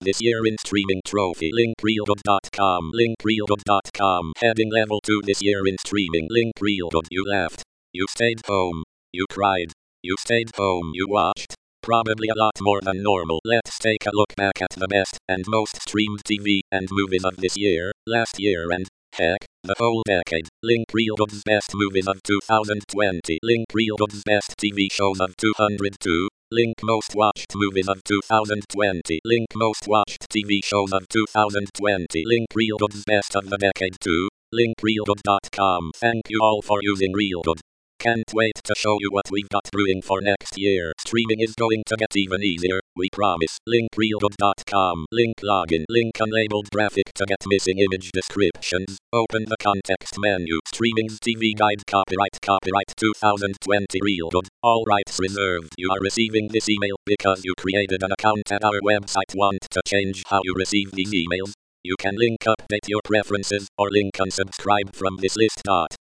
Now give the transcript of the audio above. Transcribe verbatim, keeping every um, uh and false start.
This year in streaming trophy. Link reelbud dot com. Link reelbud dot com. Heading level two this year in streaming. Link reelbud. You laughed. You stayed home. You cried. You stayed home. You watched. Probably a lot more than normal. Let's take a look back at the best and most streamed T V and movies of this year, last year and, heck, the whole decade. Link reelbud's best movies of two thousand twenty. Link reelbud's best T V shows of two thousand two. Link most watched movies of two thousand twenty. Link most watched T V shows of two thousand twenty. Link reelbud's best of the decade too. Link reelbud dot com. Thank you all for using Reelbud. Can't wait to show you what we've got brewing for next year. Streaming is going to get even easier, we promise. Link reelbud dot com. Link login. Link unlabeled graphic to get missing image descriptions. Open the context menu. Streaming's T V guide. Copyright. Copyright two thousand twenty Reelbud. All rights reserved. You are receiving this email because you created an account at our website. Want to change how you receive these emails? You can link update your preferences or link unsubscribe from this list.